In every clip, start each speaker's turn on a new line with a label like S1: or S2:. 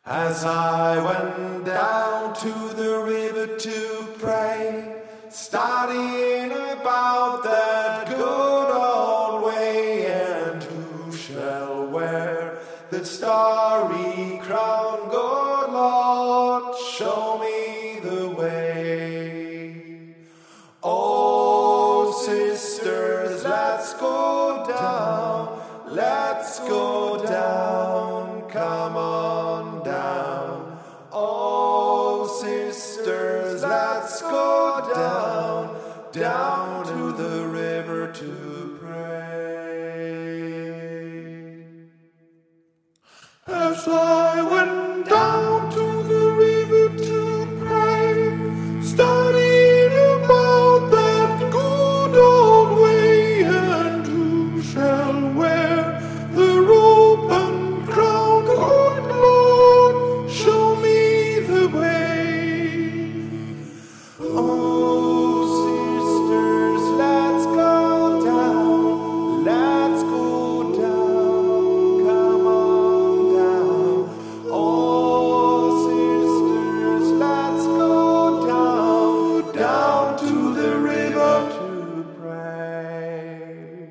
S1: As I went down to the river to pray, studying about that good old way, and who shall wear the starry crown? Good Lord, show me the way. Oh, sisters, let's go down, let's go down, come on down. Oh, sisters, let's go down, down to the river to pray. As I went down to the river to pray, studying about that good old way, and who shall wear the robe and crown? Good Lord, show me the way. Oh, sisters, let's go down, let's go down, come on down. Oh, sisters, let's go down, down to the river to pray.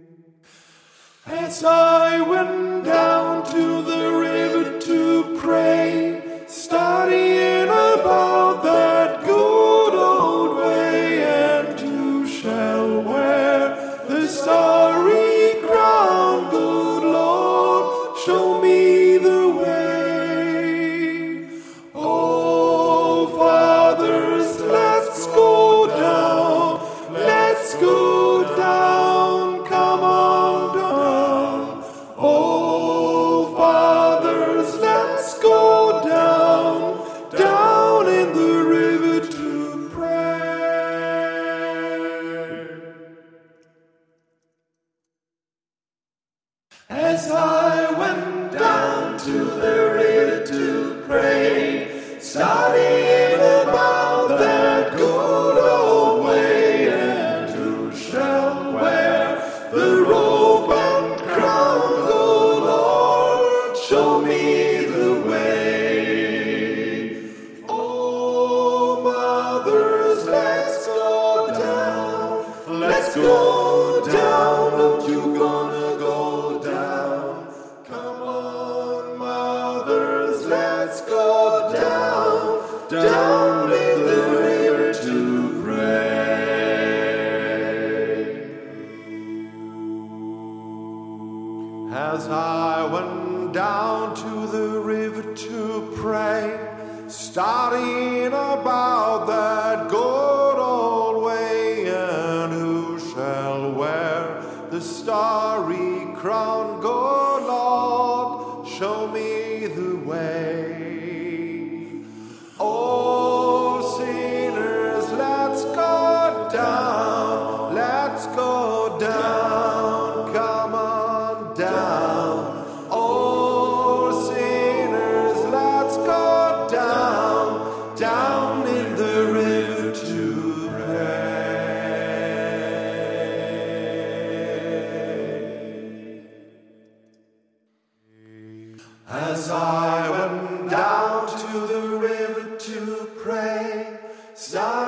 S1: As I went down to the river to pray, studying about that good old way, and who shall wear the starry crown? Good Lord, show me the way. Oh, fathers, let's go down, let's go down, come on down. Oh, fathers, let's go down, down in the river to pray. As I went down to the river to pray, studying about that good old way, and who shall wear the robe and crown? Good Lord, show me the way. Oh, mothers, let's go down, let's go down. Don't you gonna go down? Come on, mothers, let's go down, down in the river to pray. As I went down to the river to pray, studying about that good old way, and who shall wear the starry crown? Good Lord, show me the way. Oh, sinners, let's go down, let's go down, come on down. Oh, sinners, let's go down, down in the river to pray. As I went down to the river to pray,